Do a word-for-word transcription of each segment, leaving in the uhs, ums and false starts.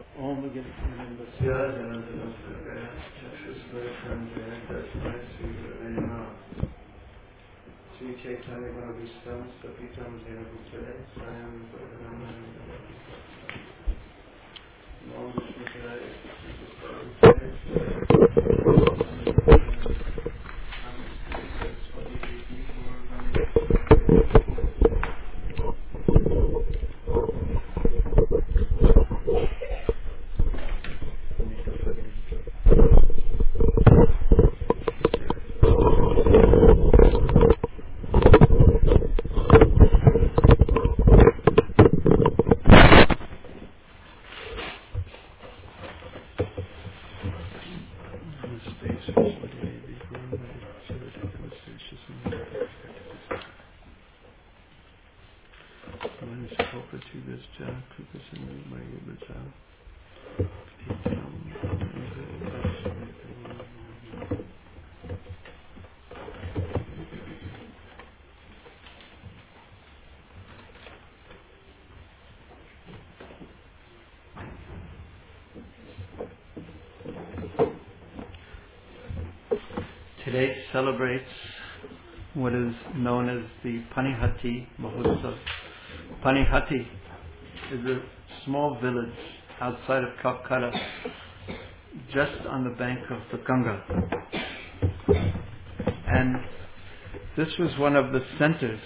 Om Ganantasya Janantanasya Chakshusvarthanjaya Tasmai Sri Gurave Namaha. Sri Chaitanya Mahavistam Stapitam Jena Bhutale Swayam Bhagavanam Om Vishnu Padaya Today celebrates what is known as the Panihati Mahotsav. Panihati is a small village outside of Calcutta, just on the bank of the Ganga. And this was one of the centers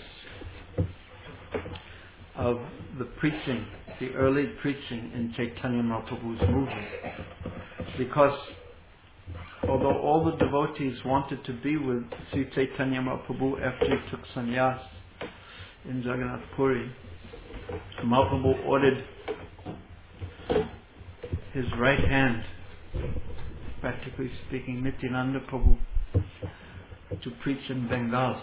of the preaching, the early preaching in Chaitanya Mahaprabhu's movement. Because although all the devotees wanted to be with Sri Chaitanya Mahaprabhu after he took sannyas in Jagannath Puri, Mahaprabhu ordered his right hand, practically speaking, Nityananda Prabhu, to preach in Bengal.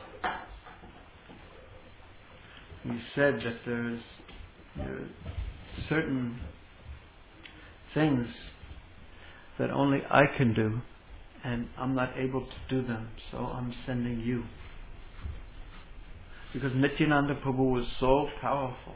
He said that there's, there are certain things that only I can do, and I'm not able to do them, so I'm sending you. Because Nityananda Prabhu was so powerful.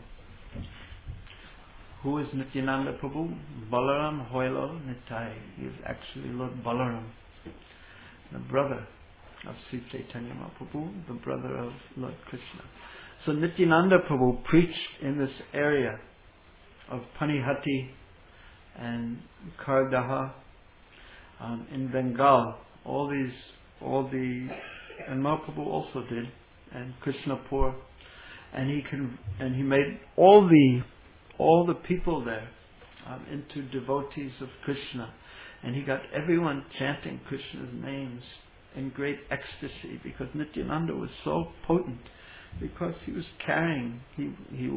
Who is Nityananda Prabhu? Balaram Hoilo Nitai. He is actually Lord Balaram, the brother of Sri Chaitanya Mahaprabhu, the brother of Lord Krishna. So Nityananda Prabhu preached in this area of Panihati and Kardaha, um, in Bengal. All these, all the, and Mahaprabhu also did, and Krishnapur, and he can, and he made all the, all the people there um, into devotees of Krishna, and he got everyone chanting Krishna's names in great ecstasy, because Nityananda was so potent, because he was carrying, he he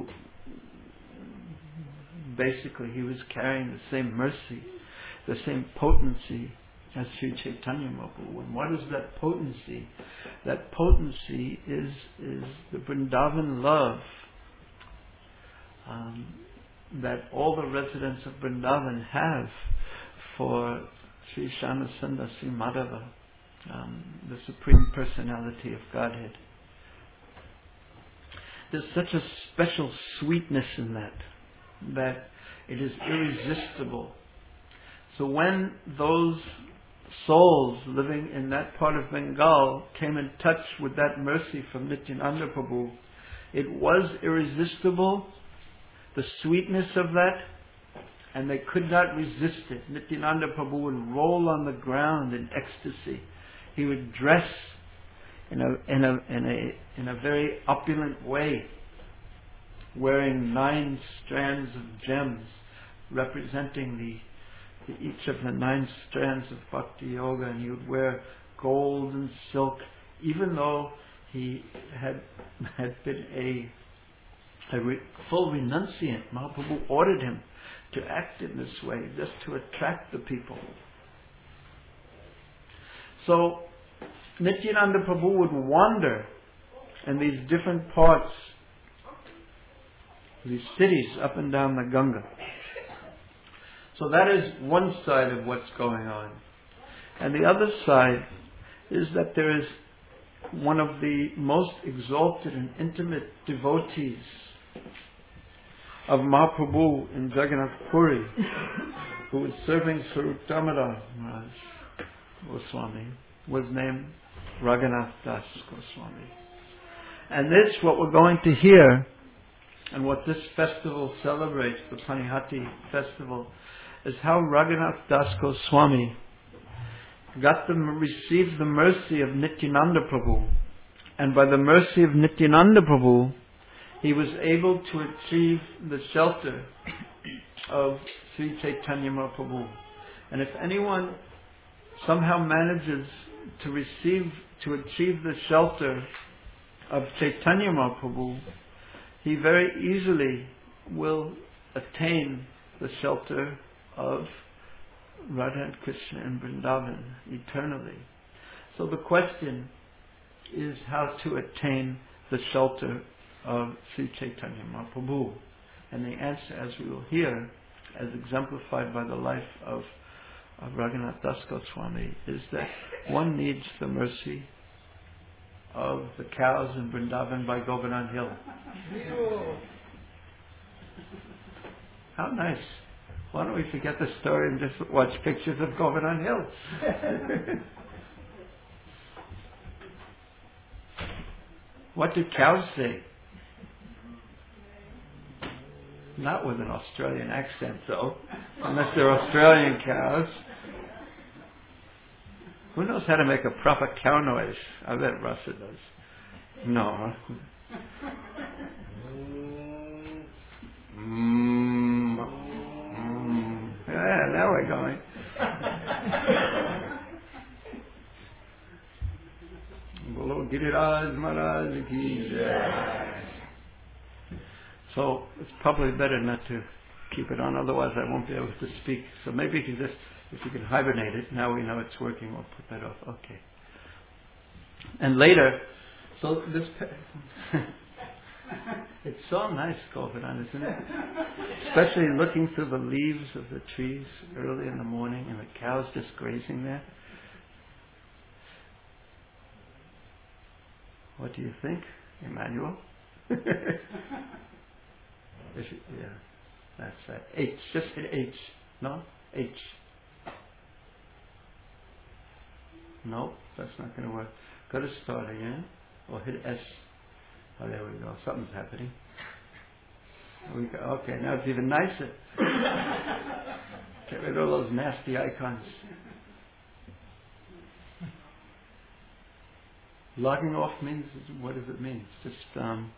basically he was carrying the same mercy, the same potency as Sri Chaitanya Mahaprabhu. And what is that potency? That potency is is the Vrindavan love um, that all the residents of Vrindavan have for Sri Shyamasundar Sri Madhava, um, the Supreme Personality of Godhead. There's such a special sweetness in that, that it is irresistible. So when those souls living in that part of Bengal came in touch with that mercy from Nityananda Prabhu, it was irresistible, the sweetness of that, and they could not resist it. Nityananda Prabhu would roll on the ground in ecstasy. He would dress in a in a in a in a very opulent way, wearing nine strands of gems representing the, the each of the nine strands of Bhakti Yoga, and he would wear gold and silk, even though he had had been a a re, full renunciant. Mahaprabhu ordered him to act in this way, just to attract the people. So Nityananda Prabhu would wander in these different parts, these cities up and down the Ganga. So that is one side of what's going on. And the other side is that there is one of the most exalted and intimate devotees of Mahaprabhu in Jagannath Puri, who was serving Swarup Damodar Maharaj Goswami, was named Raghunath Das Goswami. And this, what we're going to hear, and what this festival celebrates, the Panihati festival, is how Raghunath Das Goswami got the, received the mercy of Nityananda Prabhu. And by the mercy of Nityananda Prabhu, he was able to achieve the shelter of Sri Chaitanya Mahaprabhu. And if anyone somehow manages to receive, to achieve the shelter of Chaitanya Mahaprabhu, he very easily will attain the shelter of Radha and Krishna in Vrindavan eternally. So the question is how to attain the shelter of Sri Chaitanya Mahaprabhu. And the answer, as we will hear, as exemplified by the life of, of Raghunath Das Goswami, is that one needs the mercy of the cows in Vrindavan by Govardhan Hill. How nice. Why don't we forget the story and just watch pictures of Govardhan Hill? What do cows say? Not with an Australian accent, though, unless they're Australian cows. Who knows how to make a proper cow noise? I bet Rasa does. No. Mm. Mm. Yeah, now we're going. Bolo Giriraj Maharaj ki jai. So it's probably better not to keep it on, otherwise I won't be able to speak. So maybe you can just, if you can hibernate it, now we know it's working, we'll put that off. Okay. And later, so this, it's so nice, Govardhan, isn't it? Especially looking through the leaves of the trees early in the morning and the cows just grazing there. What do you think, Emmanuel? Is it, yeah, that's that. H, just hit H. No? H. No, that's not going to work. Got to start again. Or hit S. Oh, there we go. Something's happening. We go, okay, now it's even nicer. Get rid of all those nasty icons. Logging off means, what does it mean? It's just, um,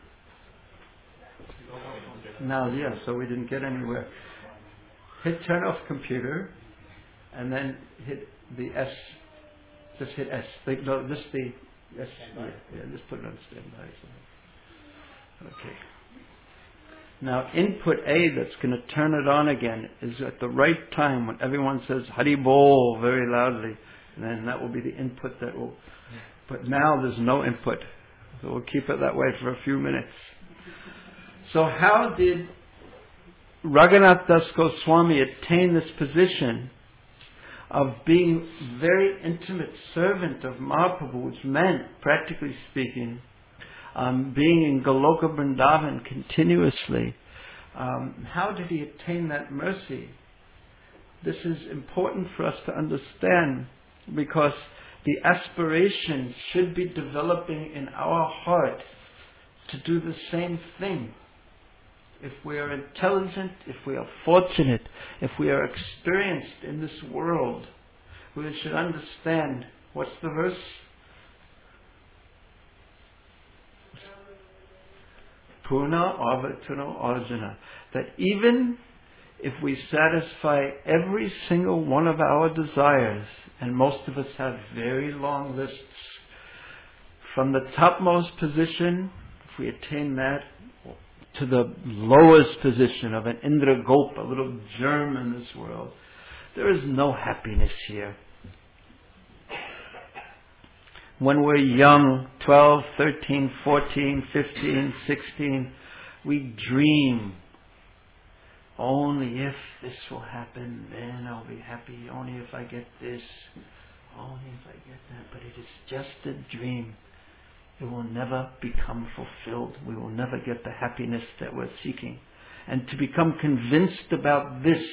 now, yeah, so we didn't get anywhere. Hit turn off computer, and then hit the S. Just hit S. The, no, just the S. Yeah, yeah, just put it on standby. Okay. Now, input A that's going to turn it on again is at the right time when everyone says Hari Bol very loudly, and then that will be the input that will. But now there's no input, so we'll keep it that way for a few minutes. So how did Raghunath Das Goswami attain this position of being very intimate servant of Mahaprabhu, which meant, practically speaking, um, being in Goloka Vrindavan continuously? Um, how did he attain that mercy? This is important for us to understand, because the aspiration should be developing in our heart to do the same thing. If we are intelligent, if we are fortunate, if we are experienced in this world, we should understand, what's the verse? Purna Avatano Arjuna. That even if we satisfy every single one of our desires, and most of us have very long lists, from the topmost position, if we attain that, to the lowest position of an Indra Gop, a little germ in this world, there is no happiness here. When we're young, twelve, thirteen, fourteen, fifteen, sixteen, we dream. Only if this will happen, then I'll be happy. Only if I get this. Only if I get that. But it is just a dream. It will never become fulfilled. We will never get the happiness that we're seeking. And to become convinced about this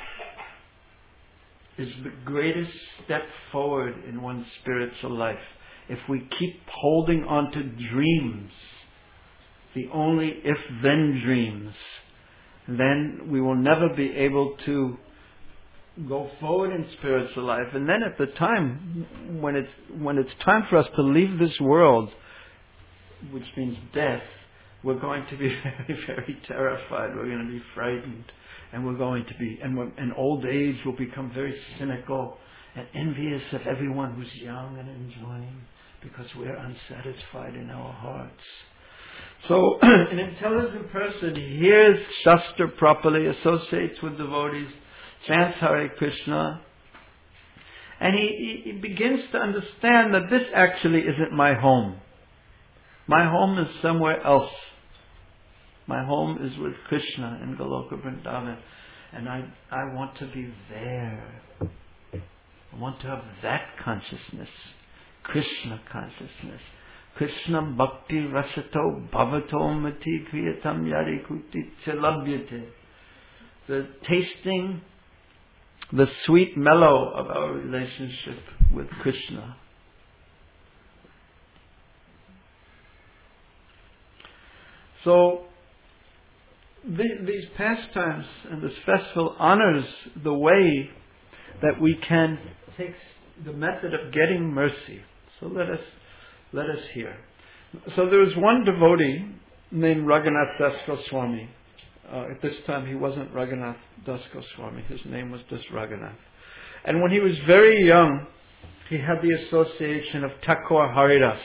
is the greatest step forward in one's spiritual life. If we keep holding on to dreams, the only if-then dreams, then we will never be able to go forward in spiritual life. And then at the time, when it's, when it's time for us to leave this world, which means death, we're going to be very, very terrified. We're going to be frightened. And we're going to be, and in old age we'll become very cynical and envious of everyone who's young and enjoying, because we're unsatisfied in our hearts. So an intelligent person hears Shastra properly, associates with devotees, chants Hare Krishna, and he, he begins to understand that this actually isn't my home. My home is somewhere else. My home is with Krishna in Goloka Vrindavan, and I, I want to be there. I want to have that consciousness, Krishna consciousness. Krishna bhakti rasato bhavato mati kriyatam yari kuti chalabhyate. The tasting, the sweet mellow of our relationship with Krishna. So, the, these pastimes and this festival honors the way that we can take the method of getting mercy. So let us let us hear. So there was one devotee named Raghunath Das Goswami. Uh, at this time he wasn't Raghunath Das Goswami. His name was just Raghunath. And when he was very young, he had the association of Thakur Haridas.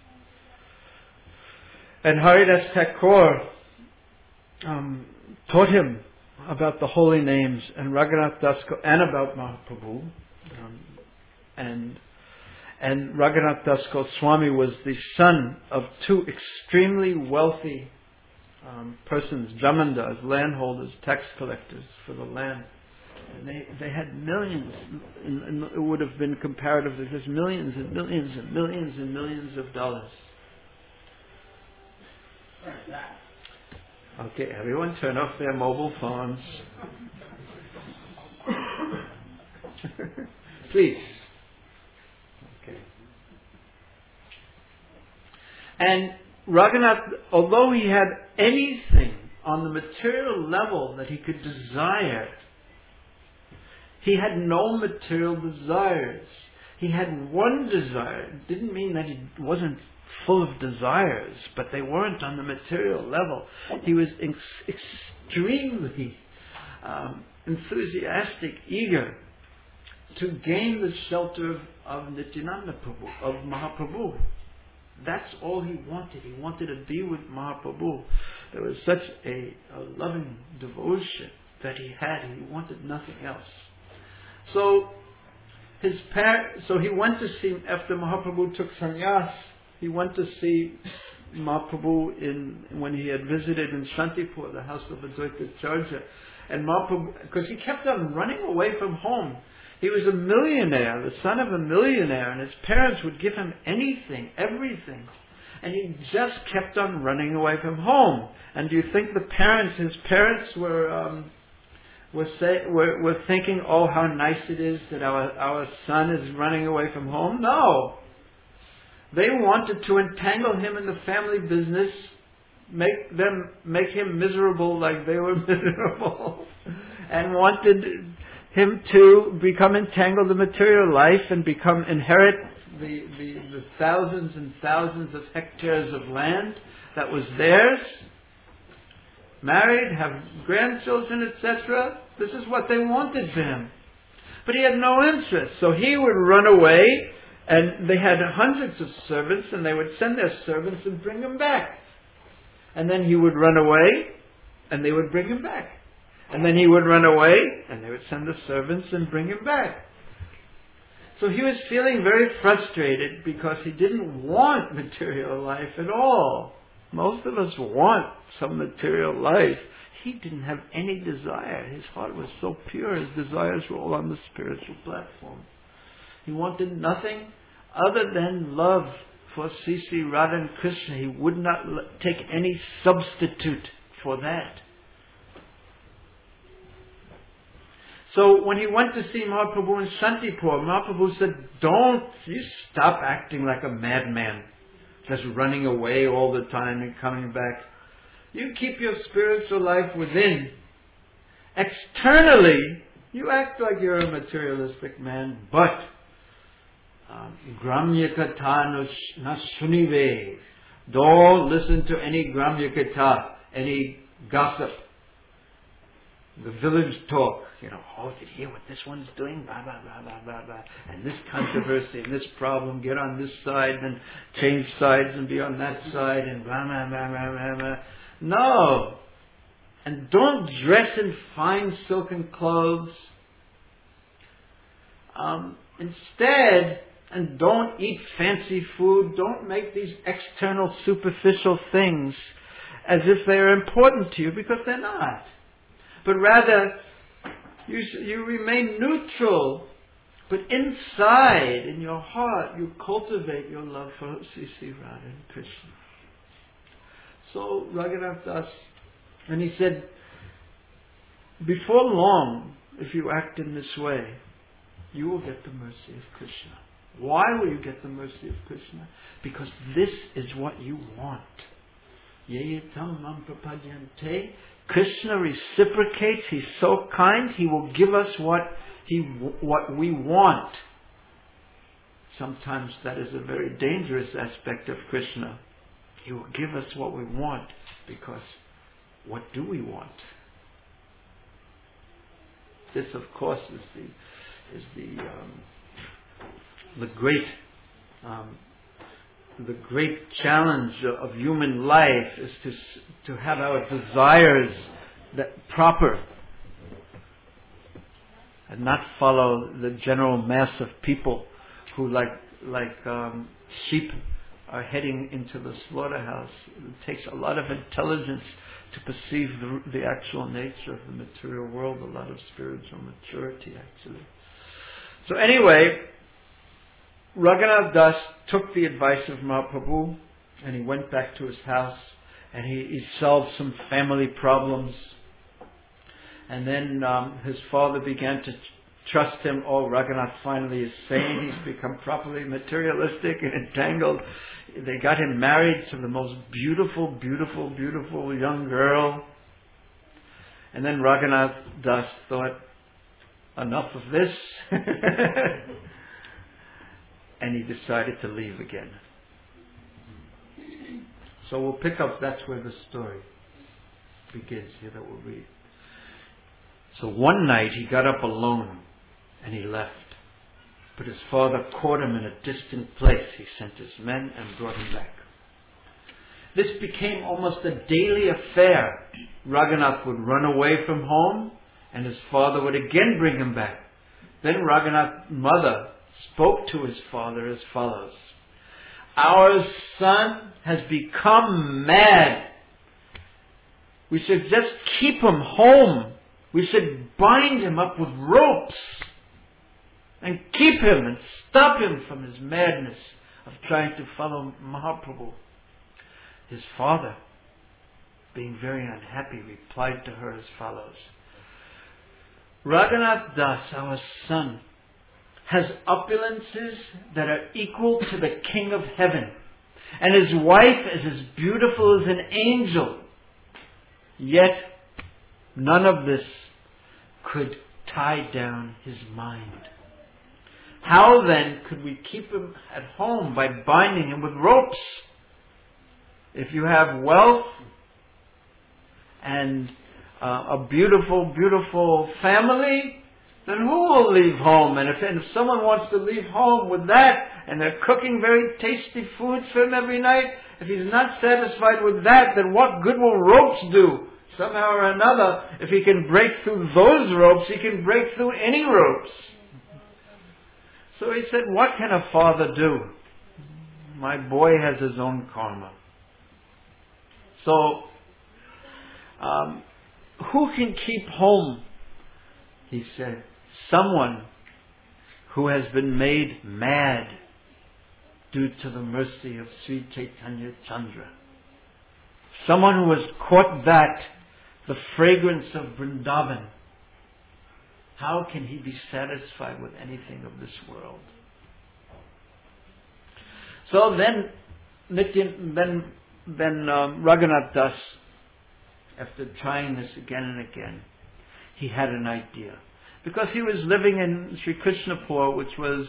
And Haridas Thakur um, taught him about the holy names and Raghunath Das and about Mahaprabhu. Um, and and Raghunath Das Goswami was the son of two extremely wealthy um, persons, Jamandas, landholders, tax collectors for the land. And they, they had millions, and, and it would have been comparatively just millions and millions and millions and millions of dollars. Okay, everyone turn off their mobile phones. Please. Okay. And Raghunath, although he had anything on the material level that he could desire, he had no material desires. He had one desire. It didn't mean that he wasn't full of desires, but they weren't on the material level. He was ex- extremely um, enthusiastic, eager to gain the shelter of, of Nityananda Prabhu, of Mahaprabhu. That's all he wanted. He wanted to be with Mahaprabhu. There was such a, a loving devotion that he had, and he wanted nothing else. So his par- so he went to see, after Mahaprabhu took sannyas, he went to see Mahaprabhu in, when he had visited in Shantipur, the house of Advaita Acharya. And Mahaprabhu, because he kept on running away from home. He was a millionaire, the son of a millionaire, and his parents would give him anything, everything. And he just kept on running away from home. And do you think the parents, his parents were um, were, say, were were thinking, oh, how nice it is that our, our son is running away from home? No. They wanted to entangle him in the family business, make them make him miserable like they were miserable, and wanted him to become entangled in material life and become inherit the, the, the thousands and thousands of hectares of land that was theirs, married, have grandchildren, et cetera. This is what they wanted for him. But he had no interest, so he would run away. And they had hundreds of servants, and they would send their servants and bring him back. And then he would run away, and they would bring him back. And then he would run away, and they would send the servants and bring him back. So he was feeling very frustrated because he didn't want material life at all. Most of us want some material life. He didn't have any desire. His heart was so pure, his desires were all on the spiritual platform. He wanted nothing other than love for Sri Sri Radha and Krishna. He would not take any substitute for that. So when he went to see Mahaprabhu in Shantipur, Mahaprabhu said, don't you stop acting like a madman, just running away all the time and coming back. You keep your spiritual life within. Externally, you act like you're a materialistic man, but Gramya Katha na sunive. Don't listen to any Gramya Katha, any gossip, the village talk. You know, oh, did you hear what this one's doing? Blah, blah, blah, blah, blah, blah. And this controversy and this problem, get on this side and change sides and be on that side and blah, blah, blah, blah, blah, blah. No. And don't dress in fine silken clothes. Um, instead, and don't eat fancy food. Don't make these external superficial things as if they are important to you, because they're not. But rather, you, you remain neutral. But inside, in your heart, you cultivate your love for Sri Sri Radha and Krishna. So Raghunath Das, and he said, before long, if you act in this way, you will get the mercy of Krishna. Why will you get the mercy of Krishna? Because this is what you want. Yeyetam mam prapadyante. Krishna reciprocates. He's so kind. He will give us what he what we want. Sometimes that is a very dangerous aspect of Krishna. He will give us what we want, because what do we want? This, of course, is the is the um, the great um, the great challenge of human life is to to have our desires that proper and not follow the general mass of people who, like like um, sheep, are heading into the slaughterhouse. It takes a lot of intelligence to perceive the, the actual nature of the material world, a lot of spiritual maturity, actually. So anyway, Raghunath Das took the advice of Mahaprabhu and he went back to his house and he, he solved some family problems. And then um, his father began to trust him. Oh, Raghunath finally is sane. He's become properly materialistic and entangled. They got him married to the most beautiful, beautiful, beautiful young girl. And then Raghunath Das thought, enough of this. And he decided to leave again. So we'll pick up, that's where the story begins here that we'll read. So one night he got up alone and he left. But his father caught him in a distant place. He sent his men and brought him back. This became almost a daily affair. Raghunath would run away from home and his father would again bring him back. Then Raghunath's mother spoke to his father as follows. Our son has become mad. We should just keep him home. We should bind him up with ropes and keep him and stop him from his madness of trying to follow Mahaprabhu. His father, being very unhappy, replied to her as follows. Raghunath Das, our son, has opulences that are equal to the King of Heaven, and his wife is as beautiful as an angel. Yet none of this could tie down his mind. How then could we keep him at home by binding him with ropes? If you have wealth and uh, a beautiful, beautiful family, then who will leave home? And if, and if someone wants to leave home with that, and they're cooking very tasty food for him every night, if he's not satisfied with that, then what good will ropes do? Somehow or another, if he can break through those ropes, he can break through any ropes. So he said, what can a father do? My boy has his own karma. So, um, who can keep home? He said, someone who has been made mad due to the mercy of Sri Chaitanya Chandra. Someone who has caught that, the fragrance of Vrindavan. How can he be satisfied with anything of this world? So then, Nityan, then, then um, Raghunath Das, after trying this again and again, he had an idea. Because he was living in Sri Krishnapur, which was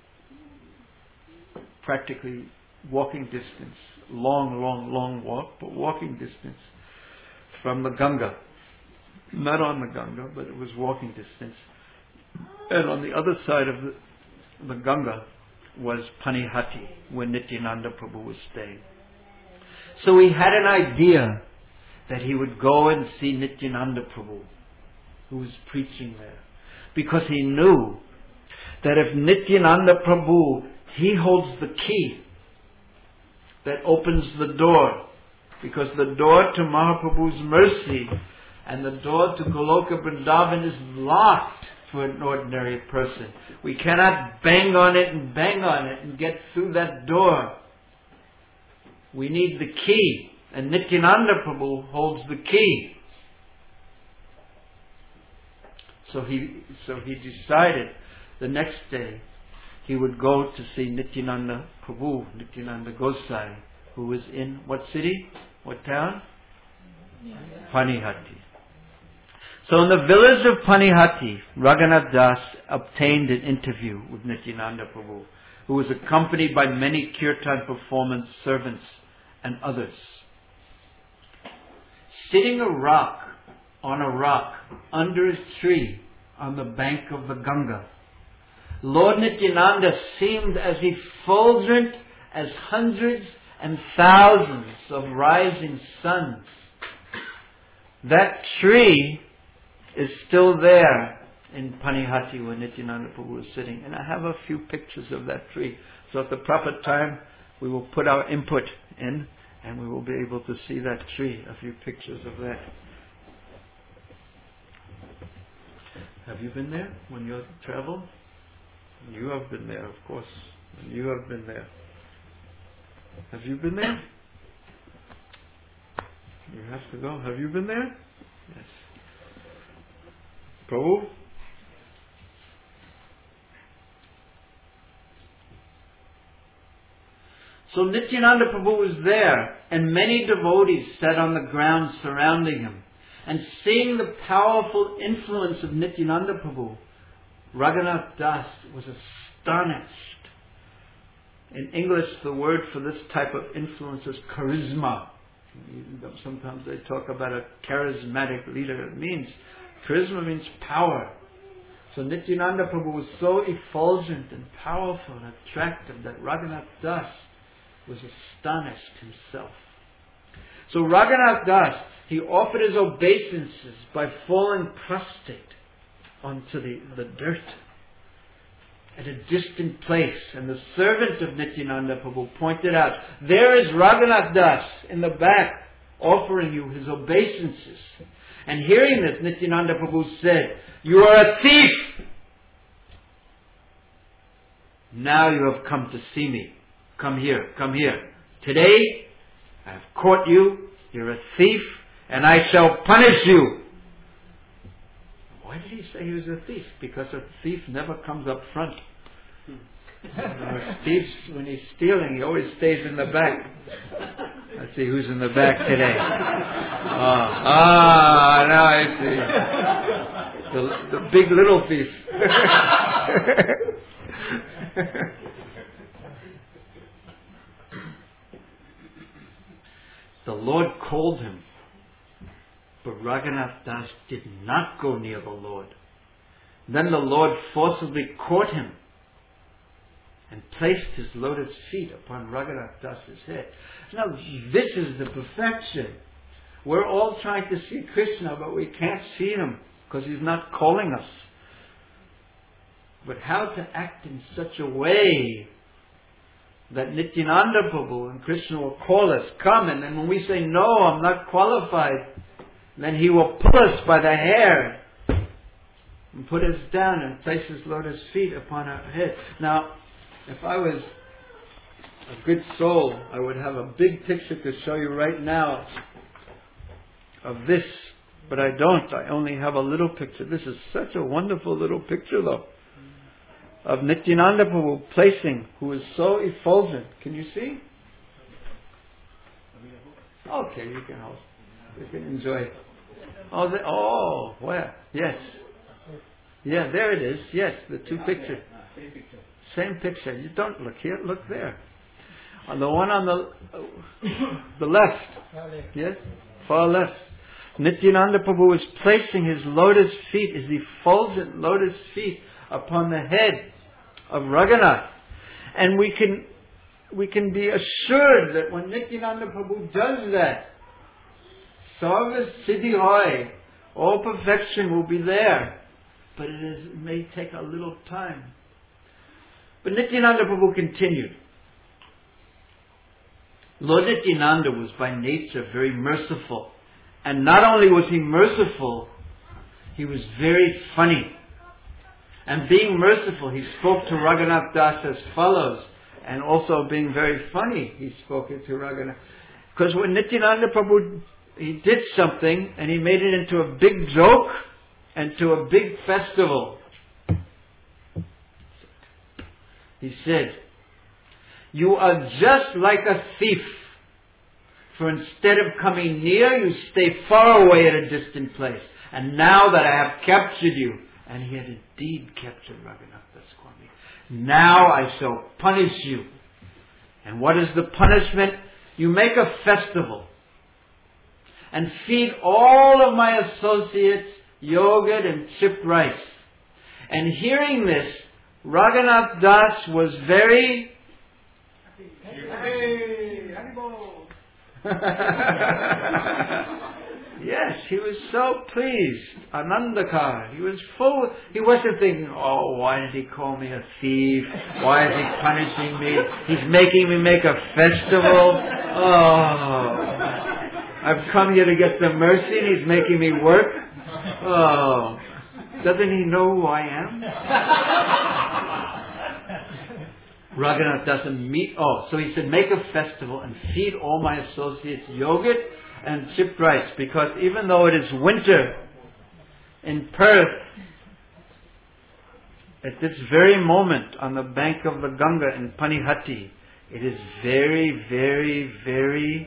practically walking distance, long, long, long walk, but walking distance from the Ganga. Not on the Ganga, but it was walking distance. And on the other side of the, the Ganga was Panihati, where Nityananda Prabhu was staying. So he had an idea that he would go and see Nityananda Prabhu, who was preaching there. Because he knew that if Nityananda Prabhu, he holds the key that opens the door. Because the door to Mahaprabhu's mercy and the door to Goloka Vrindavan is locked for an ordinary person. We cannot bang on it and bang on it and get through that door. We need the key. And Nityananda Prabhu holds the key. So he, so he decided the next day he would go to see Nityananda Prabhu, Nityananda Gosai, who was in what city? What town? Yeah. Panihati. So in the village of Panihati, Raghunath Das obtained an interview with Nityananda Prabhu, who was accompanied by many kirtan performance servants and others. Sitting a rock on a rock under a tree on the bank of the Ganga, Lord Nityananda seemed as effulgent as hundreds and thousands of rising suns. That tree is still there in Panihati where Nityananda Prabhu is sitting. And I have a few pictures of that tree. So at the proper time, we will put our input in and we will be able to see that tree, a few pictures of that. Have you been there when you travel? You have been there, of course. You have been there. Have you been there? You have to go. Have you been there? Yes. Prabhu? So Nityananda Prabhu was there, and many devotees sat on the ground surrounding him. And seeing the powerful influence of Nityananda Prabhu, Raghunath Das was astonished. In English, the word for this type of influence is charisma. Sometimes they talk about a charismatic leader. It means, charisma means power. So Nityananda Prabhu was so effulgent and powerful and attractive that Raghunath Das was astonished himself. So Raghunath Das, he offered his obeisances by falling prostrate onto the, the dirt at a distant place. And the servant of Nityananda Prabhu pointed out, there is Raghunath Das in the back offering you his obeisances. And hearing this, Nityananda Prabhu said, you are a thief! Now you have come to see me. Come here, come here. Today, I have caught you. You're a thief, and I shall punish you. Why did he say he was a thief? Because a thief never comes up front. A thief, when he's stealing, he always stays in the back. Let's see who's in the back today. Ah, ah now I see. The, the big little thief. The Lord called him, but Raghunath Das did not go near the Lord. Then the Lord forcibly caught him and placed his lotus feet upon Raghunath Das's head. Now this is the perfection. We're all trying to see Krishna, but we can't see him because he's not calling us. But how to act in such a way that Nityananda Prabhu and Krishna will call us, come, and then when we say, no, I'm not qualified, then he will pull us by the hair and put us down and place his lotus feet upon our head. Now, if I was a good soul, I would have a big picture to show you right now of this But I don't. I only have a little picture. This is such a wonderful little picture, though, of Nityananda Prabhu placing, who is so effulgent. Can you see? Okay, you can hold. You can enjoy it. Oh, the, oh, where? Yes. Yeah, there it is. Yes, the two pictures. Same picture. You don't look here. Look there. On the one on the the left. Yes, far left. Nityananda Prabhu is placing his lotus feet, his effulgent lotus feet, upon the head of Raghunath, and we can we can be assured that when Nityananda Prabhu does that, Sarva Siddhi Hoy, all perfection will be there, but it, is, it may take a little time. But Nityananda Prabhu continued. Lord Nityananda was by nature very merciful. And not only was he merciful, he was very funny. And being merciful, he spoke to Raghunath Das as follows. And also being very funny, he spoke it to Raghunath. Because when Nityananda Prabhu, he did something and he made it into a big joke and to a big festival. He said, "You are just like a thief. For instead of coming near, you stay far away at a distant place. And now that I have captured you," and he had indeed captured Raghunath Das Swami, "now I shall punish you. And what is the punishment? You make a festival and feed all of my associates yogurt and chipped rice." And hearing this, Raghunath Das was very yes, he was so pleased. Anandakar. He was full. He wasn't thinking, "Oh, why did he call me a thief? Why is he punishing me? He's making me make a festival. Oh, I've come here to get some mercy and he's making me work. Oh, doesn't he know who I am?" Raghunath doesn't meet. Oh, so he said, "Make a festival and feed all my associates yogurt and chipped rice." Because even though it is winter in Perth, at this very moment on the bank of the Ganga in Panihati, it is very, very, very,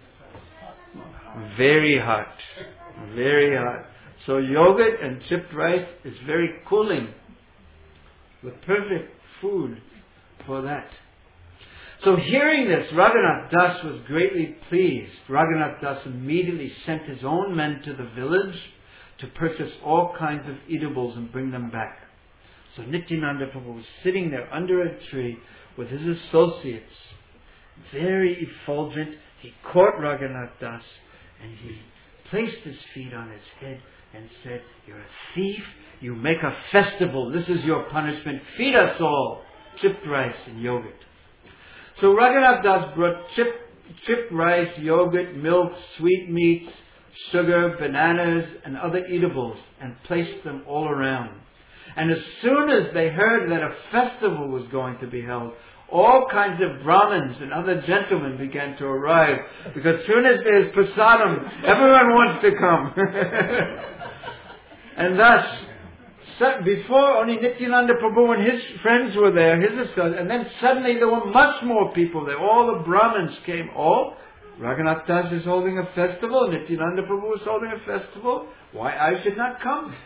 very hot. Very hot. So yogurt and chipped rice is very cooling. The perfect food for that. So hearing this, Raghunath Das was greatly pleased. Raghunath Das immediately sent his own men to the village to purchase all kinds of eatables and bring them back. So Nityananda Prabhu was sitting there under a tree with his associates, very effulgent. He caught Raghunath Das and he placed his feet on his head and said, "You're a thief. You make a festival. This is your punishment. Feed us all chipped rice and yogurt." So Raghunath Das brought chip, chipped rice, yogurt, milk, sweetmeats, sugar, bananas, and other eatables, and placed them all around. And as soon as they heard that a festival was going to be held, all kinds of Brahmins and other gentlemen began to arrive. Because as soon as there's prasadam, everyone wants to come. And thus, before only Nityananda Prabhu and his friends were there, his associates, and then suddenly there were much more people there. All the Brahmins came. Oh, Raghunath Das is holding a festival. Nityananda Prabhu is holding a festival. Why I should not come?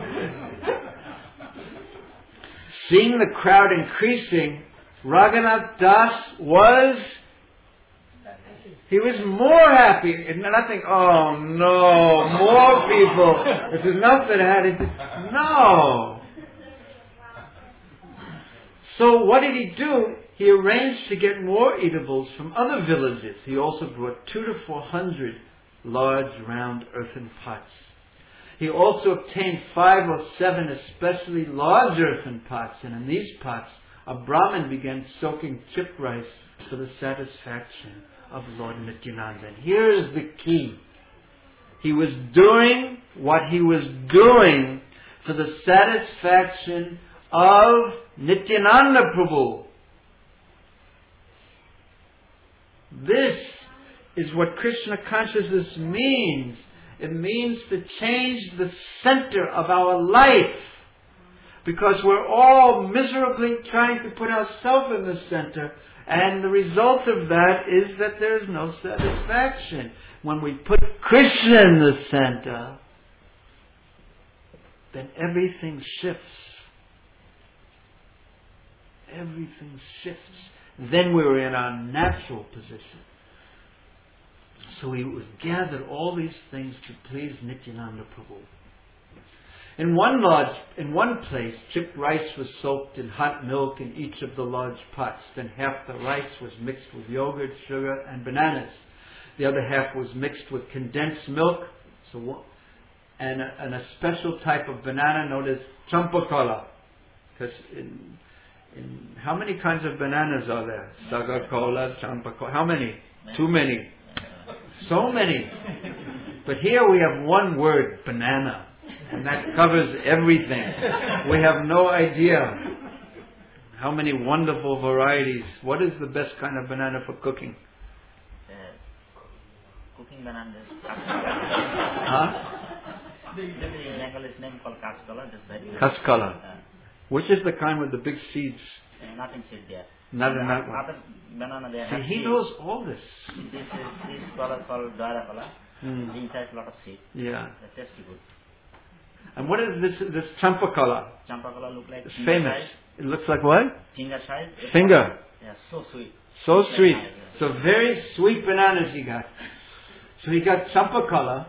Seeing the crowd increasing, Raghunath Das was, he was more happy. And nothing, "Oh no, more people. It's enough that I had it." No. So what did he do? He arranged to get more eatables from other villages. He also brought two to four hundred large round earthen pots. He also obtained five or seven especially large earthen pots, and in these pots a Brahmin began soaking chipped rice for the satisfaction of Lord Nityananda. And here is the key. He was doing what he was doing for the satisfaction of Nityananda Prabhu. This is what Krishna consciousness means. It means to change the center of our life. Because we're all miserably trying to put ourselves in the center. And the result of that is that there's no satisfaction. When we put Krishna in the center, then everything shifts. Everything shifts. Then we're in our natural position. So we gathered all these things to please Nityananda Prabhu. In one lodge, in one place, chipped rice was soaked in hot milk in each of the large pots. Then half the rice was mixed with yogurt, sugar, and bananas. The other half was mixed with condensed milk, so and a, and a special type of banana known as champakola. Because in, in how many kinds of bananas are there? Sagakola, champakola. How many? Too many. So many. But here we have one word, banana. And that covers everything. We have no idea how many wonderful varieties. What is the best kind of banana for cooking? Uh, cooking banana is huh? There's an English name called Kaskala. Kaskala. Uh, Which is the kind with the big seeds? Uh, nothing seed there. Not in that one. Other banana there. See, he knows all this. This is this color called Dwara color. Mm. Inside a lot of seed. Yeah. That's tasty good. And what is this this champakola? Champakola look like it's famous. Size. It looks like what? Finger size. Finger. Yeah, so sweet. So it's sweet. Like so very sweet bananas he got. So he got champakola,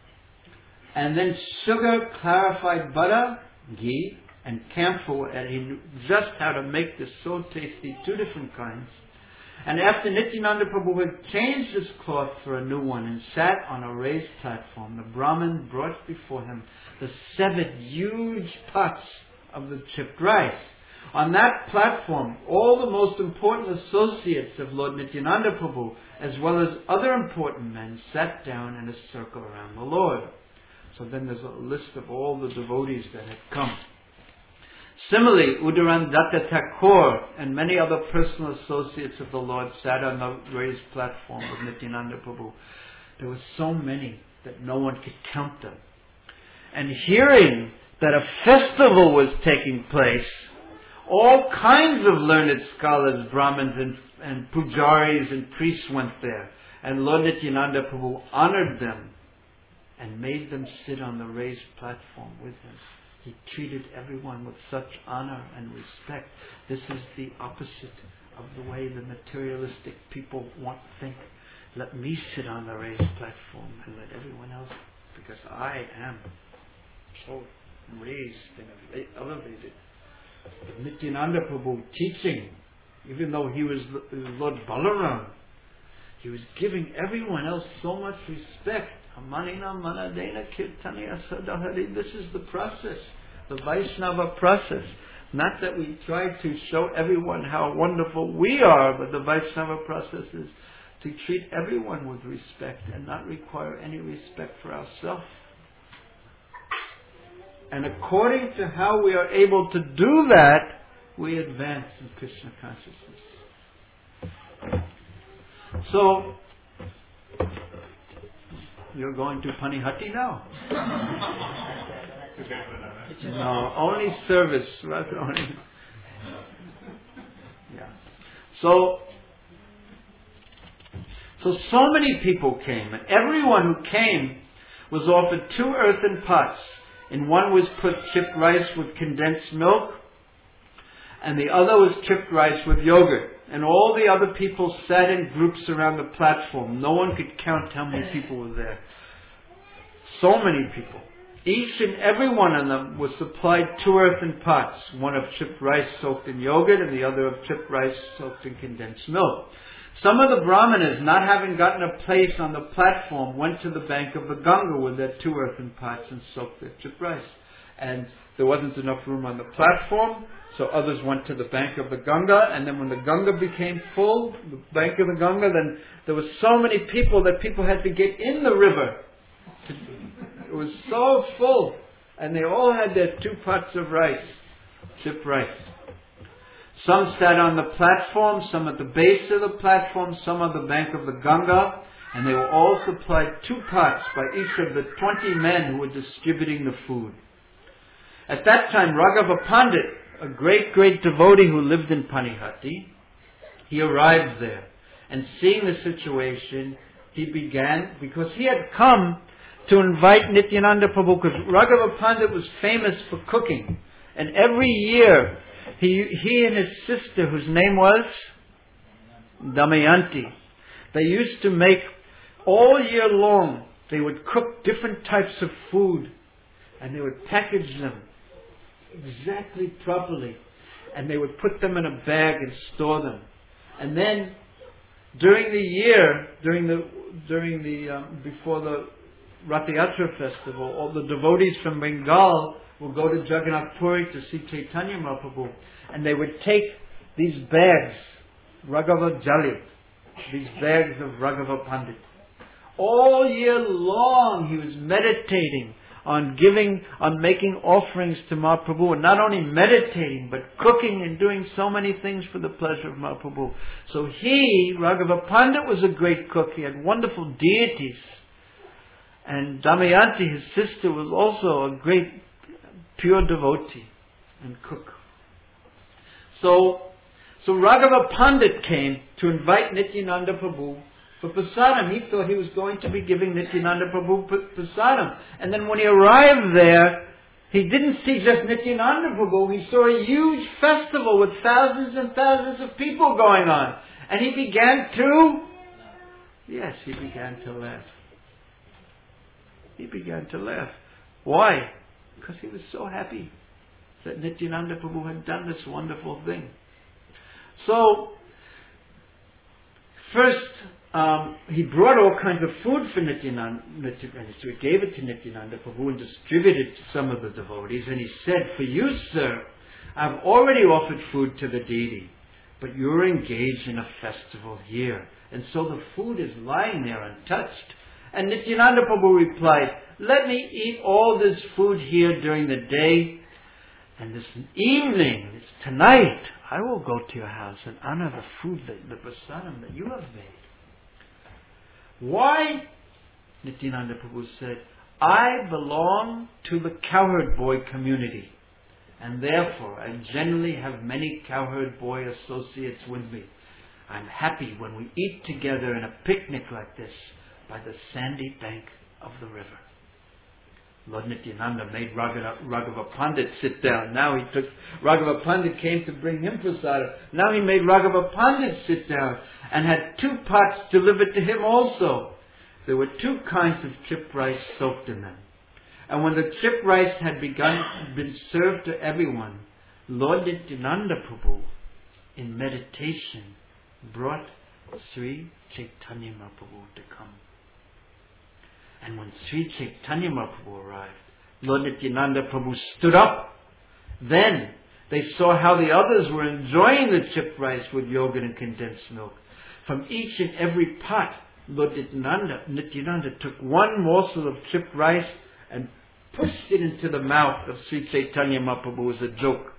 and then sugar, clarified butter, ghee, and camphor, and he knew just how to make this so tasty, two different kinds. And after Nityananda Prabhu had changed his cloth for a new one and sat on a raised platform, the Brahmin brought before him the seven huge pots of the chipped rice. On that platform, all the most important associates of Lord Nityananda Prabhu, as well as other important men, sat down in a circle around the Lord. So then there's a list of all the devotees that had come. Similarly, Udarandatta Thakur and many other personal associates of the Lord sat on the raised platform of Nityananda Prabhu. There were so many that no one could count them. And hearing that a festival was taking place, all kinds of learned scholars, Brahmins and, and pujaris and priests went there. And Lord Nityananda Prabhu honored them and made them sit on the raised platform with him. He treated everyone with such honor and respect. This is the opposite of the way the materialistic people want to think. Let me sit on the raised platform and let everyone else, because I am so raised and elevated. But Nityananda Prabhu teaching, even though he was Lord Balaram, he was giving everyone else so much respect. Amanina Manadena Kirtaniya Sadahari. This is the process, the Vaishnava process. Not that we try to show everyone how wonderful we are, but the Vaishnava process is to treat everyone with respect and not require any respect for ourselves. And according to how we are able to do that, we advance in Krishna consciousness. So, you're going to Panihati now? No, only service. Right? Only. Yeah. So, so so many people came, and everyone who came was offered two earthen pots. In one was put chipped rice with condensed milk, and the other was chipped rice with yogurt. And all the other people sat in groups around the platform. No one could count how many people were there. So many people. Each and every one of them was supplied two earthen pots, one of chipped rice soaked in yogurt and the other of chipped rice soaked in condensed milk. Some of the Brahmanas, not having gotten a place on the platform, went to the bank of the Ganga with their two earthen pots and soaked their chipped rice. And there wasn't enough room on the platform, so others went to the bank of the Ganga, and then when the Ganga became full, the bank of the Ganga, then there were so many people that people had to get in the river. It was so full, and they all had their two pots of rice, chipped rice. Some sat on the platform, some at the base of the platform, some on the bank of the Ganga, And they were all supplied two pots by each of the twenty men who were distributing the food. At that time, Raghava Pandit, a great, great devotee who lived in Panihati, he arrived there. And seeing the situation, he began, because he had come to invite Nityananda Prabhu, because Raghava Pandit was famous for cooking. And every year, he, he and his sister, whose name was Damayanti, they used to make, all year long, they would cook different types of food, and they would package them exactly properly, and they would put them in a bag and store them. And then, during the year, during the during the um, before the Rath Yatra festival, all the devotees from Bengal would go to Jagannath Puri to see Chaitanya Mahaprabhu, and they would take these bags, Raghava Jali, these bags of Raghava Pandit. All year long he was meditating on giving, on making offerings to Mahaprabhu, and not only meditating, but cooking and doing so many things for the pleasure of Mahaprabhu. So he, Raghava Pandit, was a great cook. He had wonderful deities. And Damayanti, his sister, was also a great pure devotee and cook. So, so Raghava Pandit came to invite Nityananda Prabhu for prasadam. He thought he was going to be giving Nityananda Prabhu prasadam. And then when he arrived there, he didn't see just Nityananda Prabhu. He saw a huge festival with thousands and thousands of people going on. And he began to, yes, he began to laugh. He began to laugh. Why? Because he was so happy that Nityananda Prabhu had done this wonderful thing. So, first, Um, he brought all kinds of food for Nityananda, Nityananda, so he gave it to Nityananda Prabhu and distributed it to some of the devotees. And he said, "For you, sir, I've already offered food to the deity, but you're engaged in a festival here, and so the food is lying there untouched." And Nityananda Prabhu replied, "Let me eat all this food here during the day, and this evening, it's tonight, I will go to your house and honor the food, that, the prasadam that you have made." Why? Nityananda Prabhu said, "I belong to the cowherd boy community, and therefore I generally have many cowherd boy associates with me. I'm happy when we eat together in a picnic like this by the sandy bank of the river." Lord Nityananda made Raghava, Raghava Pandit sit down. Now he took, Raghava Pandit came to bring him prasadam. Now he made Raghava Pandit sit down and had two pots delivered to him also. There were two kinds of chipped rice soaked in them. And when the chipped rice had begun, been served to everyone, Lord Nityananda Prabhu, in meditation, brought Sri Chaitanya Mahaprabhu to come. And when Sri Chaitanya Mahaprabhu arrived, Lord Nityananda Prabhu stood up. Then they saw how the others were enjoying the chipped rice with yogurt and condensed milk. From each and every pot, Lord Nityananda, Nityananda took one morsel of chipped rice and pushed it into the mouth of Sri Chaitanya Mahaprabhu as a joke.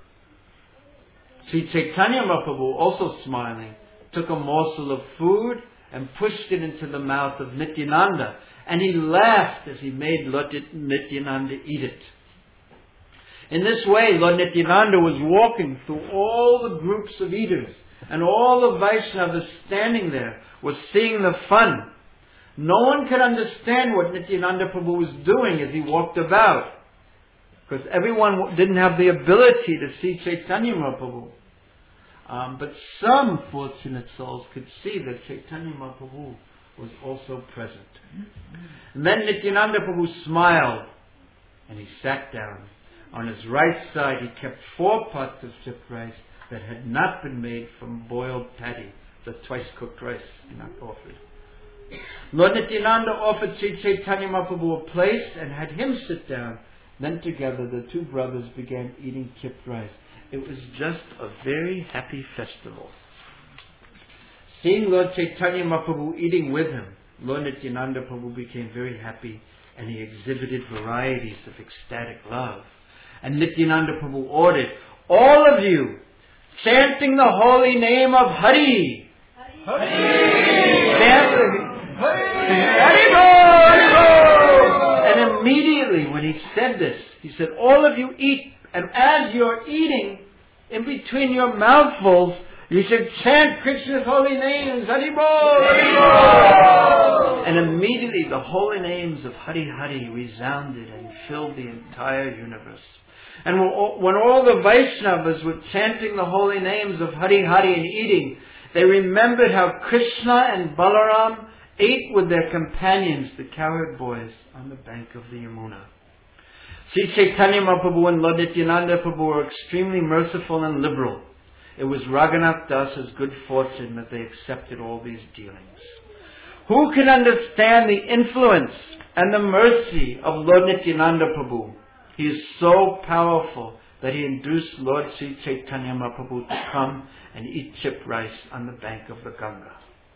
Sri Chaitanya Mahaprabhu, also smiling, took a morsel of food and pushed it into the mouth of Nityananda. And he laughed as he made Lord Nityananda eat it. In this way, Lord Nityananda was walking through all the groups of eaters, and all the Vaishnavas standing there were seeing the fun. No one could understand what Nityananda Prabhu was doing as he walked about, because everyone didn't have the ability to see Chaitanya Mahaprabhu. Um, but some fortunate souls could see that Chaitanya Mahaprabhu was also present. And then Nityananda Prabhu smiled and he sat down. On his right side he kept four pots of chipped rice that had not been made from boiled paddy, the twice cooked rice not offered. Lord Nityananda offered Sri Chaitanya Mahaprabhu a place and had him sit down. Then together the two brothers began eating chipped rice. It was just a very happy festival. Seeing Lord Chaitanya Mahaprabhu eating with him, Lord Nityananda Prabhu became very happy and he exhibited varieties of ecstatic love. And Nityananda Prabhu ordered, "All of you, chanting the holy name of Hari, Hari. Chant, Haribol! Haribol! And immediately when he said this, he said, all of you eat, and as you're eating, in between your mouthfuls, you should chant Krishna's holy names, Haribol! Haribol! And immediately the holy names of Hari Hari resounded and filled the entire universe. And when all the Vaishnavas were chanting the holy names of Hari Hari and eating, they remembered how Krishna and Balaram ate with their companions, the cowherd boys, on the bank of the Yamuna. Sri Chaitanya Mahaprabhu and Lord Nityananda Prabhu were extremely merciful and liberal. It was Raghunath Das's good fortune that they accepted all these dealings. Who can understand the influence and the mercy of Lord Nityananda Prabhu? He is so powerful that he induced Lord Sri Chaitanya Mahaprabhu to come and eat chip rice on the bank of the Ganga.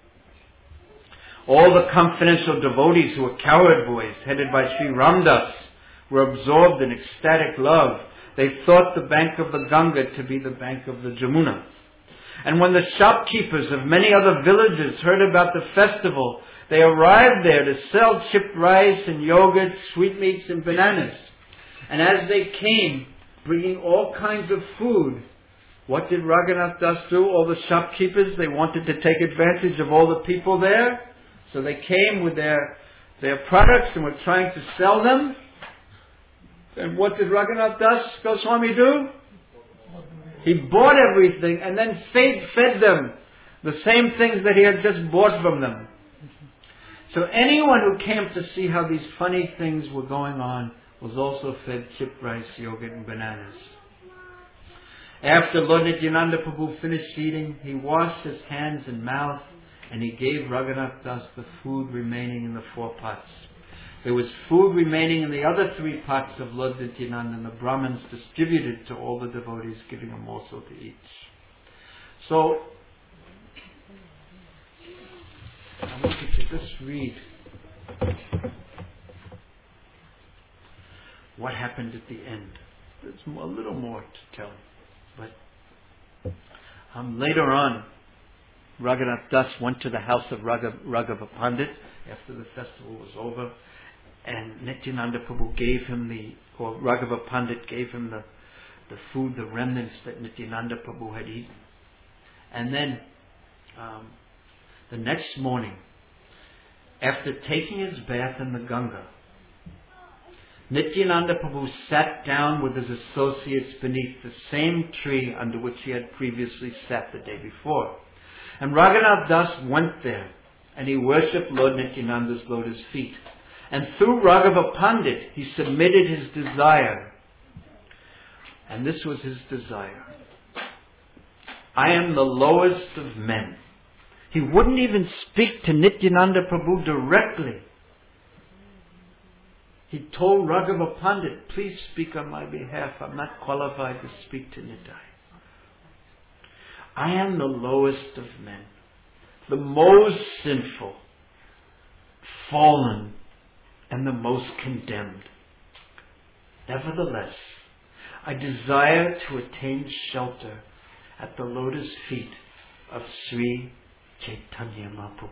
All the confidential devotees who were cowherd boys, headed by Sri Ramdas, were absorbed in ecstatic love. They thought the bank of the Ganga to be the bank of the Jamuna. And when the shopkeepers of many other villages heard about the festival, they arrived there to sell chipped rice and yogurt, sweetmeats and bananas. And as they came, bringing all kinds of food, what did Raghunath Das do? All the shopkeepers, they wanted to take advantage of all the people there. So they came with their, their products and were trying to sell them. And what did Raghunath Das Goswami do? He bought everything and then fed, fed them the same things that he had just bought from them. So anyone who came to see how these funny things were going on was also fed chipped rice, yogurt and bananas. After Lord Nityananda Prabhu finished eating, he washed his hands and mouth and he gave Raghunath Das the food remaining in the four pots. There was food remaining in the other three pots of Lord Nityananda, and the Brahmins distributed to all the devotees, giving a morsel to each. So, I want you to just read what happened at the end. There's a little more to tell, but um, later on, Raghunath Das went to the house of Raghav, Raghava Pandit after the festival was over, and Nityananda Prabhu gave him the, or Raghava Pandit gave him the, the food, the remnants that Nityananda Prabhu had eaten. And then, um, the next morning, after taking his bath in the Ganga, Nityananda Prabhu sat down with his associates beneath the same tree under which he had previously sat the day before. And Raghunath Das went there, and he worshipped Lord Nityananda's lotus feet. And through Raghava Pandit, he submitted his desire. And this was his desire. I am the lowest of men. He wouldn't even speak to Nityananda Prabhu directly. He told Raghava Pandit, please speak on my behalf. I'm not qualified to speak to Nitai. I am the lowest of men, the most sinful, fallen, and the most condemned. Nevertheless, I desire to attain shelter at the lotus feet of Sri Chaitanya Mahaprabhu.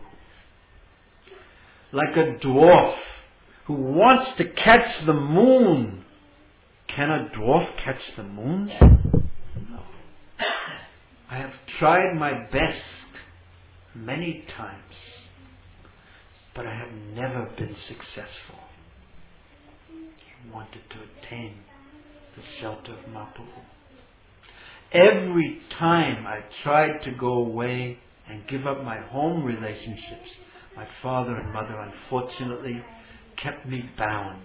Like a dwarf who wants to catch the moon. Can a dwarf catch the moon? No. I have tried my best many times, but I have never been successful. He wanted to attain the shelter of Mahaprabhu. Every time I tried to go away and give up my home relationships, my father and mother unfortunately kept me bound.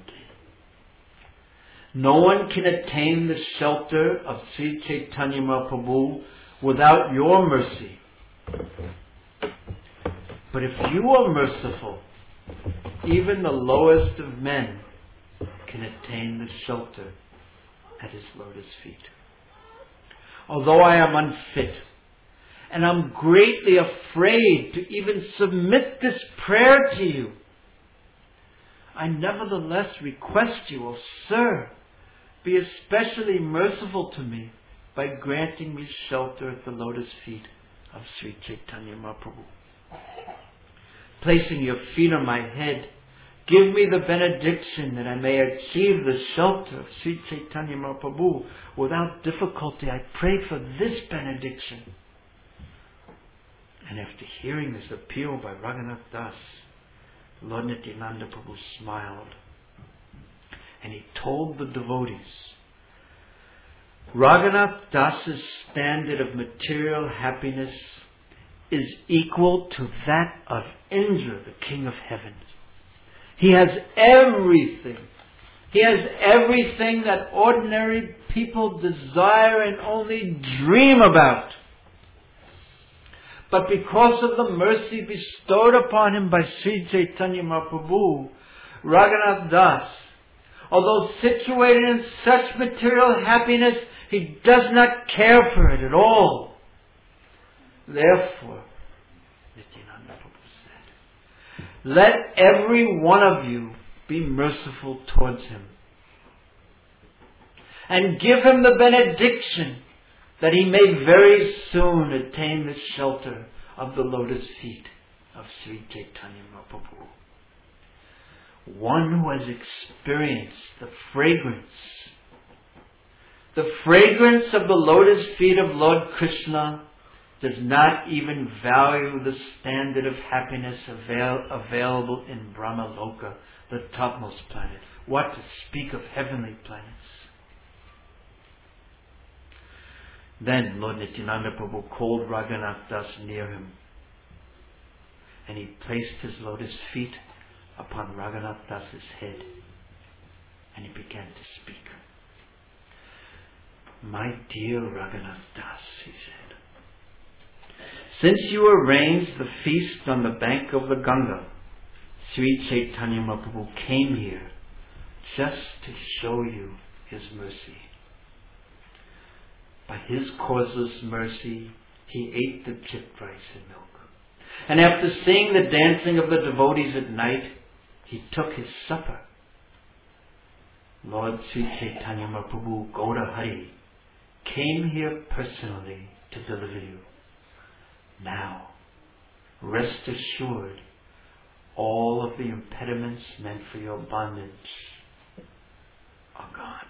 No one can attain the shelter of Sri Chaitanya Mahaprabhu without your mercy. But if you are merciful, even the lowest of men can attain the shelter at his lotus feet. Although I am unfit, and I'm greatly afraid to even submit this prayer to you, I nevertheless request you, O Sir, be especially merciful to me by granting me shelter at the lotus feet of Sri Chaitanya Mahaprabhu. placing your feet on my head. Give me the benediction that I may achieve the shelter of Sri Chaitanya Mahaprabhu. Without difficulty, I pray for this benediction. And after hearing this appeal by Raghunath Das, Lord Nityananda Prabhu smiled. And he told the devotees, Raghunath Das's standard of material happiness is equal to that of Indra, the king of heaven. He has everything. He has everything that ordinary people desire and only dream about. But because of the mercy bestowed upon him by Sri Chaitanya Mahaprabhu, Raghunath Das, although situated in such material happiness, he does not care for it at all. Therefore, Nityananda Prabhu said, let every one of you be merciful towards him. And give him the benediction that he may very soon attain the shelter of the lotus feet of Sri Chaitanya Mahaprabhu. One who has experienced the fragrance, the fragrance of the lotus feet of Lord Krishna does not even value the standard of happiness avail- available in Brahmaloka, the topmost planet. What to speak of heavenly planets? Then Lord Nityananda Prabhu called Raghunath Das near him, and he placed his lotus feet upon Raghunath Das's head, and he began to speak. My dear Raghunath Das, he said, since you arranged the feast on the bank of the Ganga, Sri Chaitanya Mahaprabhu came here just to show you his mercy. By his causeless mercy, he ate the chipped rice and milk. And after seeing the dancing of the devotees at night, he took his supper. Lord Sri Chaitanya Mahaprabhu Gaura Hari came here personally to deliver you. Now, rest assured, all of the impediments meant for your bondage are gone.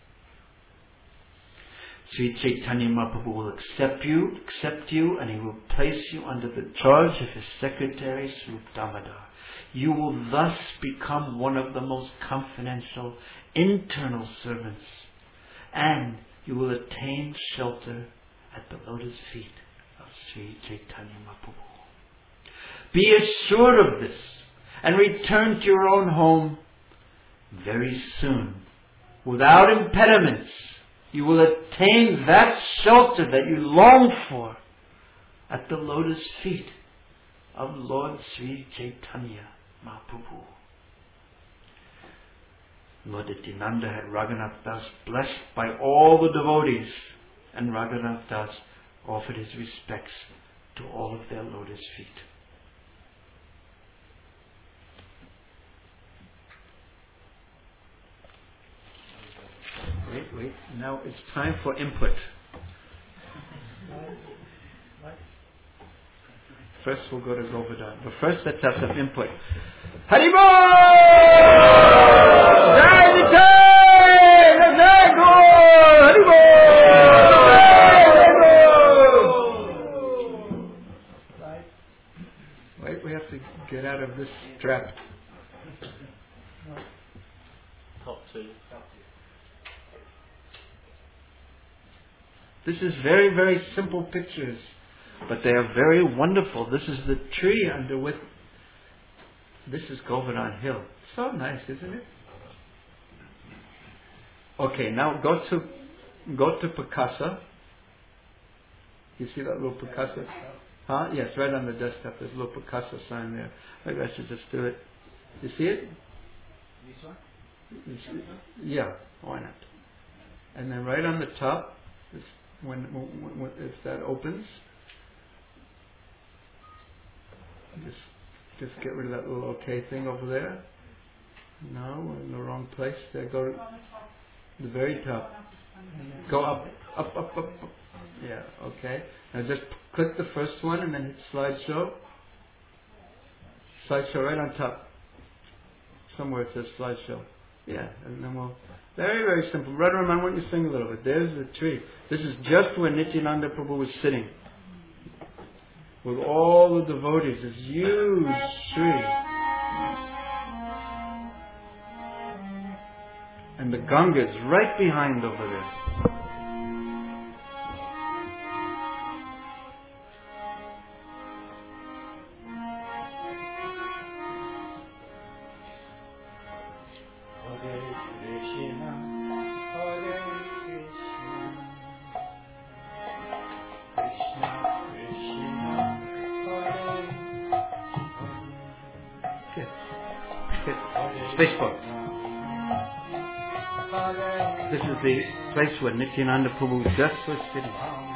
Sri Chaitanya Mahaprabhu will accept you, accept you, and he will place you under the charge of his secretary, Sri Damodar. You will thus become one of the most confidential internal servants, and you will attain shelter at the lotus feet of Sri Chaitanya Mahaprabhu. Be assured of this, and return to your own home very soon, without impediments. You will attain that shelter that you long for at the lotus feet of Lord Sri Chaitanya Mahaprabhu. Lord Nityananda had Raghunath Das blessed by all the devotees, and Raghunath Das offered his respects to all of their lotus feet. Wait, wait. Now it's time for input. First we'll go to Govardhan. But first let's have some input. Haribol! Jai Nitai! Jai Gaur! Haribol! Wait, we have to get out of this trap. Top two. This is very, very simple pictures, but they are very wonderful. This is the tree under which, this is Govardhan Hill. So nice, isn't it? Okay, now go to, go to Picasa. You see that little Picasa? Huh? Yes, right on the desktop. There's a little Picasa sign there. Maybe I should just do it. You see it? This one? You see? Yeah, why not? And then right on the top, this, When, when, when if that opens, just just get rid of that little OK thing over there. No, we're in the wrong place. There, go to the very top. Go up, up, up, up, up. Yeah, okay. Now just click the first one and then hit slideshow. slideshow right on top. Somewhere it says slideshow. Yeah, and then we'll... Very, very simple. Radharaman, why don't you sing a little bit? There's the tree. This is just where Nityananda Prabhu was sitting. With all the devotees. This huge tree. And the Ganga is right behind over there. This is the place where Nityananda Prabhu just was sitting.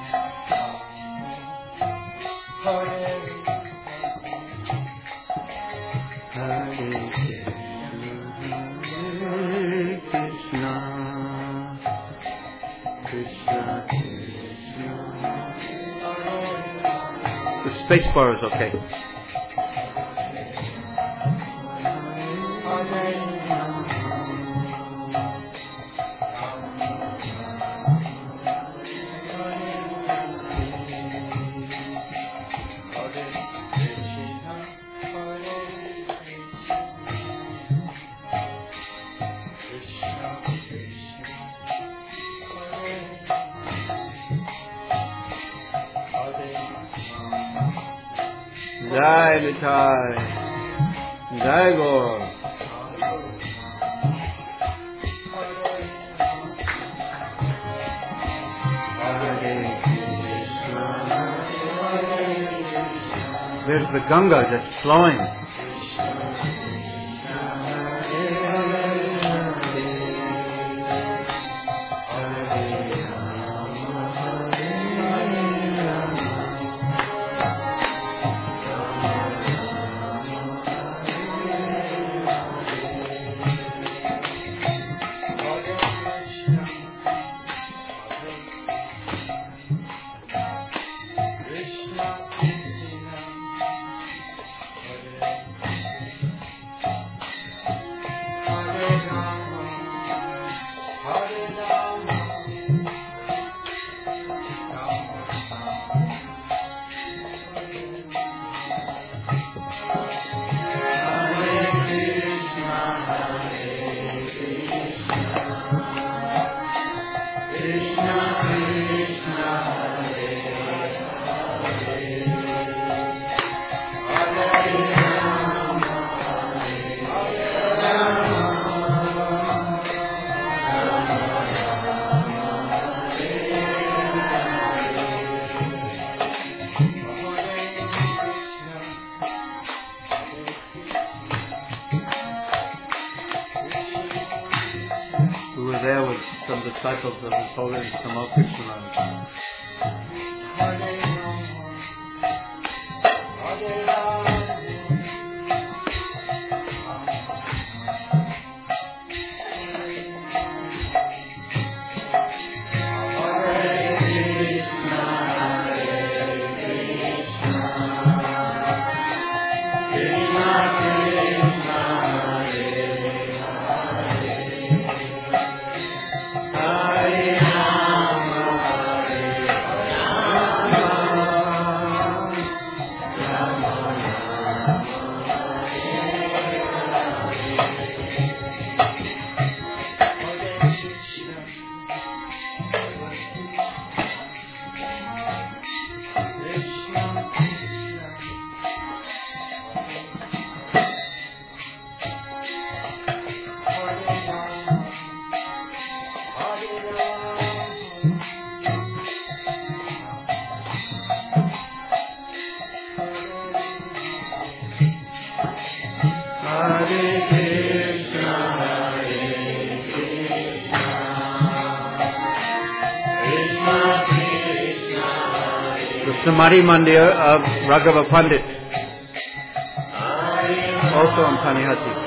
Hare Krishna, Krishna Krishna. The space bar is okay. Jai Nitai, Jai Gaur. There's the Ganga that's flowing. Disciples of His Holiness Tamal Krishna. Samadhi Mandir of Raghava Pandit, also in Panihati.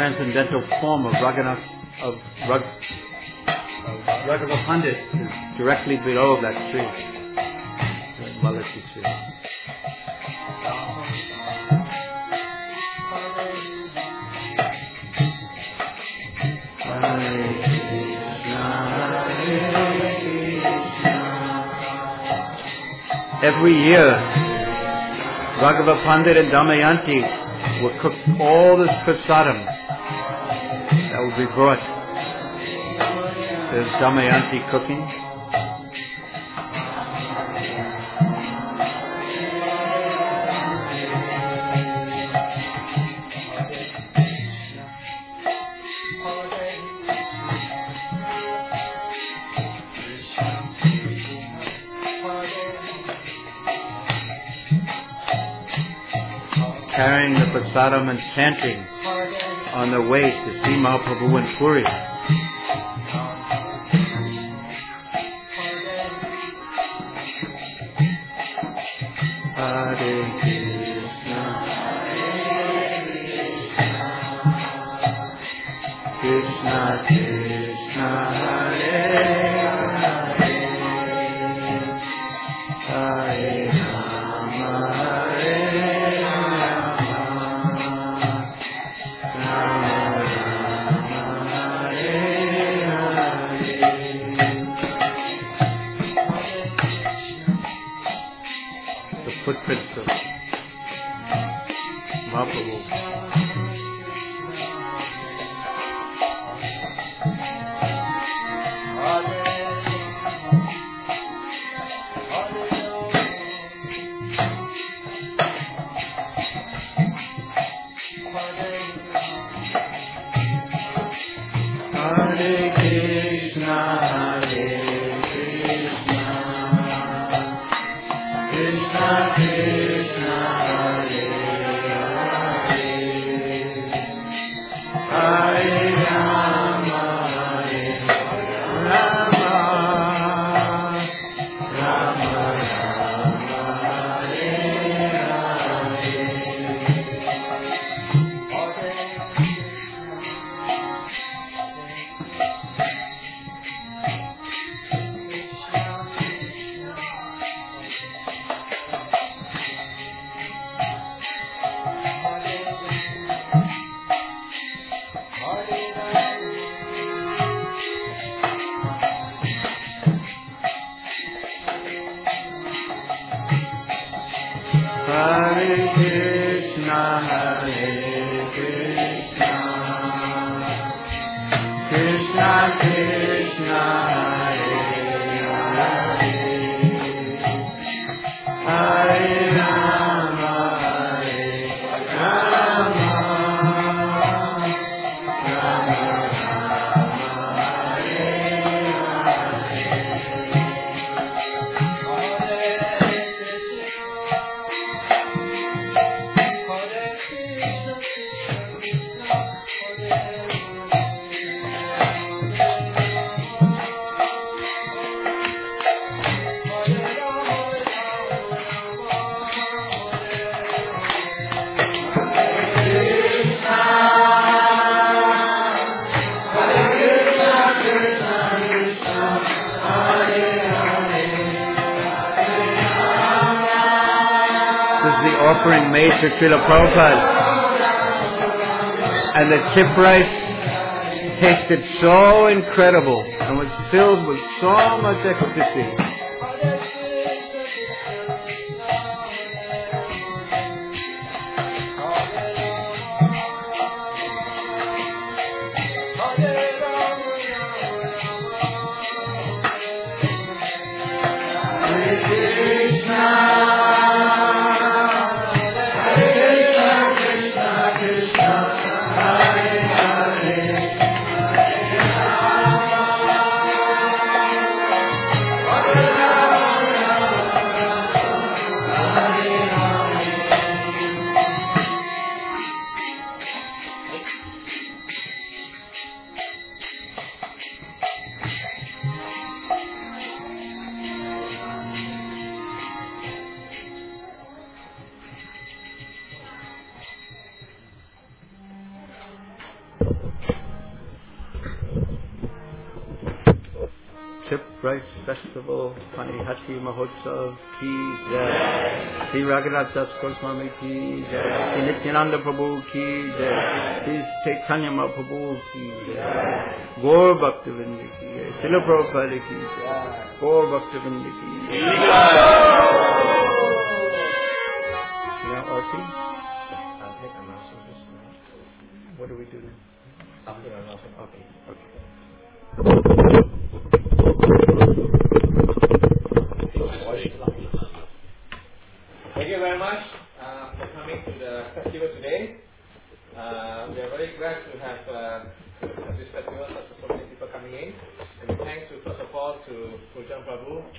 transcendental form of Raghunath, of Rag, Raghava Pandit is directly below that tree, that Malachi tree. Every year, Raghava Pandit and Damayanti will cook all this prasadam that will be brought. There's Damayanti cooking. Carrying the prasadam and chanting on the way to see Mahaprabhu in Puri. Hare Krishna, Krishna Krishna, Hare Hare, Hare Rama, Hare footprints of Mahaprabhu. Hare Krishna, Hare Krishna, Krishna Krishna, Hare Hare, Hare Rama, Hare Rama, Rama Rama, Hare Hare Krishna, Hare Krishna, Krishna Krishna, Hare Hare, Hare Rama, Hare Rama, Rama Rama, Hare offering made to Srila Prabhupada, and the chip rice tasted so incredible and was filled with so much ecstasy. Hare Chip Rice Festival, Panihati Mahotsav ki jai. Sri Raghunath Das Goswami ki jai. Sri Nityananda Prabhu ki jai. Sri Chaitanya Mahaprabhu ki jai. Gaur Bhaktivinoda ki jai. Srila Prabhupada ki jai. Gaur Bhaktivinoda ki jai. Yeah, Arti? I'll take announcement just now. What do we do? After announcement. Okay, okay. Thank you very much uh, for coming to the festival today. Uh, we are very glad to have uh, this festival, so many people coming in. And thanks to, first of all, to Pujan Prabhu